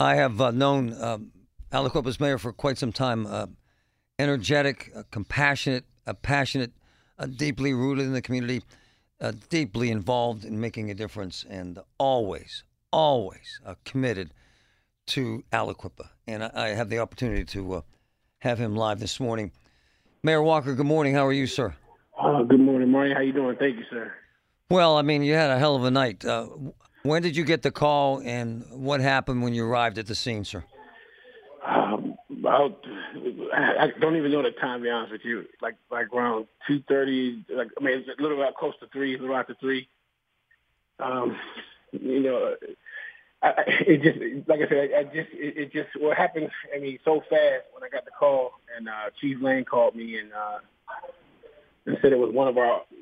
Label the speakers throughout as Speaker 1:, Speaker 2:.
Speaker 1: I have known Aliquippa's mayor for quite some time. Energetic, compassionate, passionate, deeply rooted in the community, deeply involved in making a difference, and always, always committed to Aliquippa. And I have the opportunity to have him live this morning. Mayor Walker, good morning. How are you, sir?
Speaker 2: Good morning, Mario. How you doing? Thank you, sir.
Speaker 1: Well, I mean, you had a hell of a night. When did you get the call, and what happened when you arrived at the scene, sir?
Speaker 2: About I don't even know the time, to be honest with you. Like around 2:30. It's a little bit close to 3, a little after 3. You know, it just like I said, it just what happened. I mean, so fast when I got the call, and Chief Lane called me and said it was one of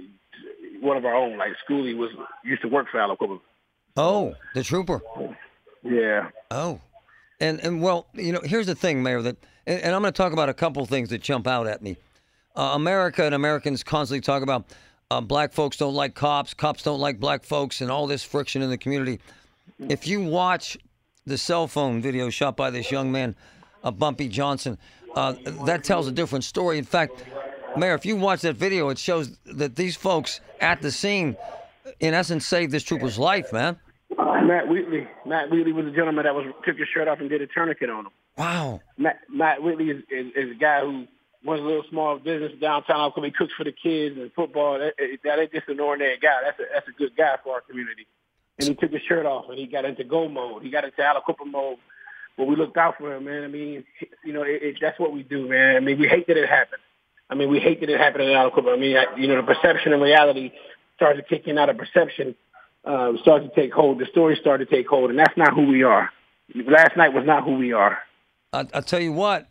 Speaker 2: our own. Like Schoolie used to work for Aliquippa.
Speaker 1: Oh, the trooper.
Speaker 2: Yeah.
Speaker 1: Oh. And well, you know, here's the thing, Mayor, and I'm going to talk about a couple things that jump out at me. America and Americans constantly talk about black folks don't like cops don't like black folks, and all this friction in the community. If you watch the cell phone video shot by this young man, Bumpy Johnson, that tells a different story. In fact, Mayor, if you watch that video, it shows that these folks at the scene, in essence, saved this trooper's life, man.
Speaker 2: Matt Wheatley. Matt Wheatley was a gentleman that took his shirt off and did a tourniquet on him.
Speaker 1: Wow.
Speaker 2: Matt Wheatley is a guy who runs a little small business downtown. He cooks for the kids and football. That's just an ordinary guy. That's a good guy for our community. And he took his shirt off and he got into go mode. He got into Aliquippa mode. But we looked out for him, man. I mean, you know, that's what we do, man. I mean, we hate that it happened. I mean, we hate that it happened in Aliquippa. I mean, you know, the perception and reality started kicking out of perception. Started to take hold. The story started to take hold, and that's not who we are. Last night was not who we are.
Speaker 1: I'll tell you what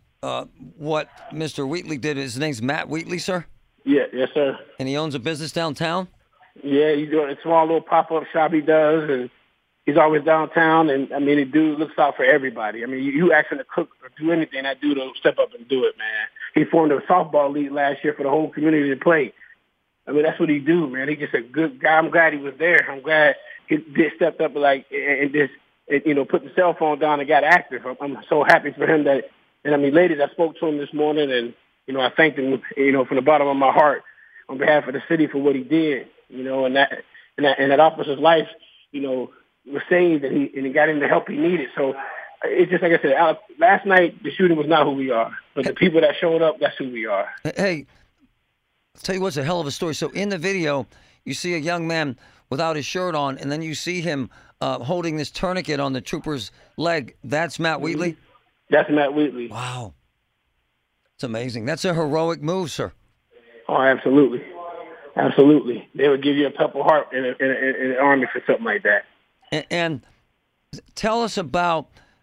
Speaker 1: Mr. Wheatley did. His name's Matt Wheatley, sir?
Speaker 2: Yeah, yes, sir.
Speaker 1: And he owns a business downtown?
Speaker 2: Yeah, he's doing a small little pop-up shop he does, and he's always downtown. And, I mean, the dude looks out for everybody. I mean, you ask him to cook or do anything, that dude will step up and do it, man. He formed a softball league last year for the whole community to play. I mean, that's what he do, man. He's just a good guy. I'm glad he was there. I'm glad he stepped up and just, you know, put the cell phone down and got active. I'm so happy for him and I mean, ladies, I spoke to him this morning and, you know, I thanked him, you know, from the bottom of my heart on behalf of the city for what he did, you know, and that officer's life, you know, was saved and he got him the help he needed. So it's just like I said, last night the shooting was not who we are, but the people that showed up, that's who we are.
Speaker 1: Hey. I'll tell you what's a hell of a story. So in the video, you see a young man without his shirt on, and then you see him holding this tourniquet on the trooper's leg. That's Matt Wheatley?
Speaker 2: That's Matt Wheatley.
Speaker 1: Wow. It's amazing. That's a heroic move, sir.
Speaker 2: Oh, absolutely. Absolutely. They would give you a Purple Heart in the Army for something like that.
Speaker 1: And tell us about,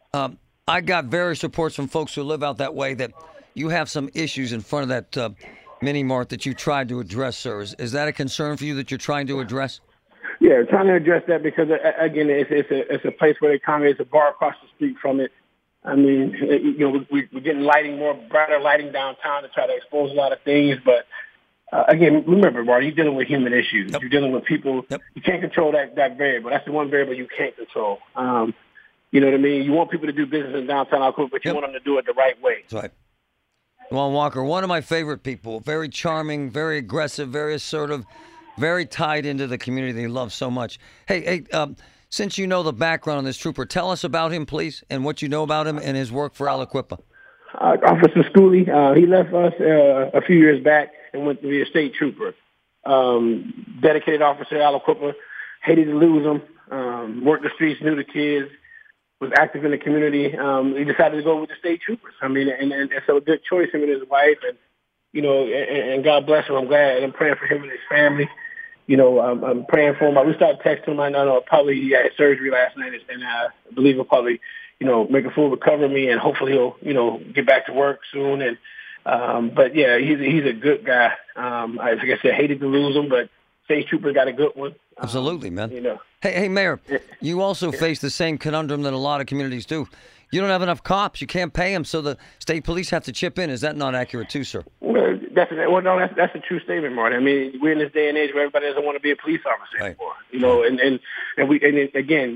Speaker 1: I got various reports from folks who live out that way that you have some issues in front of that mini mart that you tried to address, sir. Is that a concern for you that you're trying to address?
Speaker 2: Yeah, trying to address that because again, it's a place where the economy is a bar across the street from it. I mean, you know, we're getting brighter lighting downtown to try to expose a lot of things. But again, remember, Marty, you're dealing with human issues. Yep. You're dealing with people. Yep. You can't control that variable. That's the one variable you can't control. You know what I mean? You want people to do business in downtown Aliquippa, but you want them to do it the right way.
Speaker 1: That's right. Juan Walker, one of my favorite people, very charming, very aggressive, very assertive, very tied into the community that he loves so much. Hey, since you know the background on this trooper, tell us about him, please, and what you know about him and his work for Aliquippa.
Speaker 2: Officer Schoolie, he left us a few years back and went to be a state trooper. Dedicated officer at Aliquippa, hated to lose him, worked the streets, knew the kids, was active in the community. He decided to go with the state troopers. I mean, and it's a good choice, him and his wife, and, you know, and God bless him. I'm glad. I'm praying for him and his family. You know, I'm praying for him. We started texting him. I know probably he had surgery last night, and I believe he'll probably, you know, make a full recovery, and hopefully he'll, you know, get back to work soon. And but yeah, he's a good guy. Like I said, hated to lose him, but state troopers got a good one.
Speaker 1: Absolutely, man.
Speaker 2: You know.
Speaker 1: Hey, Mayor, you also face the same conundrum that a lot of communities do. You don't have enough cops. You can't pay them, so the state police have to chip in. Is that not accurate too, sir?
Speaker 2: Well, that's a true statement, Martin. I mean, we're in this day and age where everybody doesn't want to be a police officer anymore. You know, and again,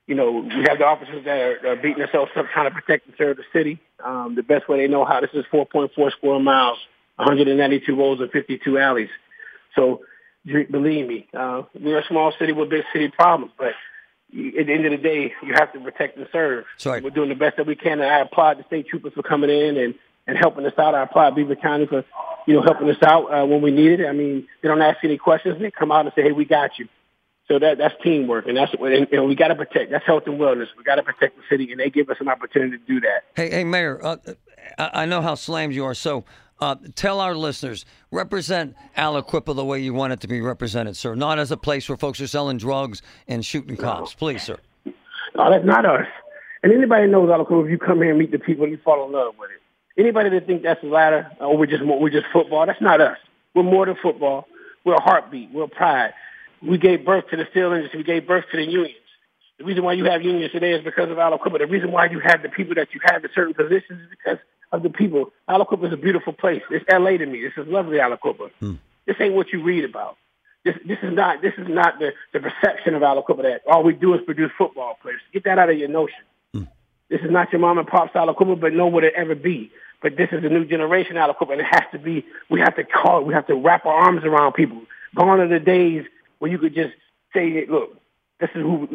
Speaker 2: We have the officers that are beating themselves up trying to protect and serve the city the best way they know how. This is 4.4 square miles, 192 roads and 52 alleys. So believe me, we're a small city with big city problems, but at the end of the day, you have to protect and serve.
Speaker 1: Right.
Speaker 2: We're doing the best that we can, and I applaud the state troopers for coming in and helping us out. I applaud Beaver County for, helping us out when we need it. I mean, they don't ask any questions. They come out and say, hey, we got you. So that's teamwork, and we got to protect. That's health and wellness. We got to protect the city, and they give us an opportunity to do that.
Speaker 1: Hey, Mayor, I know how slammed you are, so tell our listeners, represent Aliquippa the way you want it to be represented, sir. Not as a place where folks are selling drugs and shooting cops. Please, sir.
Speaker 2: No, that's not us. And anybody knows Aliquippa, if you come here and meet the people, you fall in love with it. Anybody that think that's a ladder or we're just football, that's not us. We're more than football. We're a heartbeat. We're a pride. We gave birth to the steel industry. We gave birth to the unions. The reason why you have unions today is because of Aliquippa. The reason why you have the people that you have in certain positions is because of the people. Aliquippa is a beautiful place. It's L.A. to me. This is lovely, Aliquippa. This ain't what you read about. This is not the perception of Aliquippa that all we do is produce football players. Get that out of your notion. This is not your mom and pop's Aliquippa, but nor would it ever be. But this is a new generation Aliquippa, and it has to be. We have to wrap our arms around people. Gone are the days where you could just say, look, this is who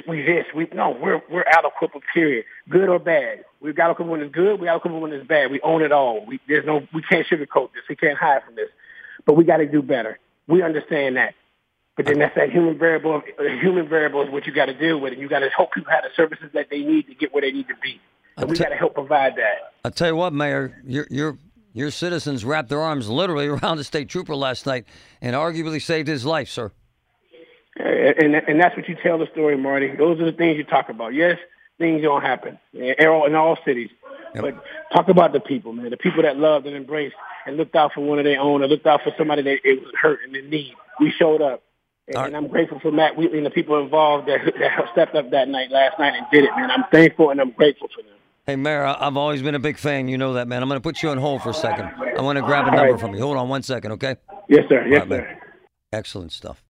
Speaker 2: we're Aliquippa, period. Good or bad. We've got Aliquippa when it's good, we got Aliquippa when it's bad. We own it all. We can't sugarcoat this. We can't hide from this. But we got to do better. We understand that. But then that's that human variable. Human variable is what you got to deal with, and you got to help people have the services that they need to get where they need to be. And we got to help provide that.
Speaker 1: I'll tell you what, Mayor, your citizens wrapped their arms literally around the state trooper last night and arguably saved his life, sir.
Speaker 2: And that's what you tell the story, Marty. Those are the things you talk about. Yes, things don't happen in all cities. Yep. But talk about the people, man. The people that loved and embraced and looked out for one of their own, or looked out for somebody that it was hurt and in need. We showed up. And I'm grateful for Matt Wheatley and the people involved that stepped up that night, last night, and did it, man. I'm thankful and I'm grateful for them.
Speaker 1: Hey, Mayor, I've always been a big fan. You know that, man. I'm going to put you on hold for a second. I want to grab a number from you. Hold on one second, okay?
Speaker 2: Yes, sir. Yes, sir.
Speaker 1: Excellent stuff.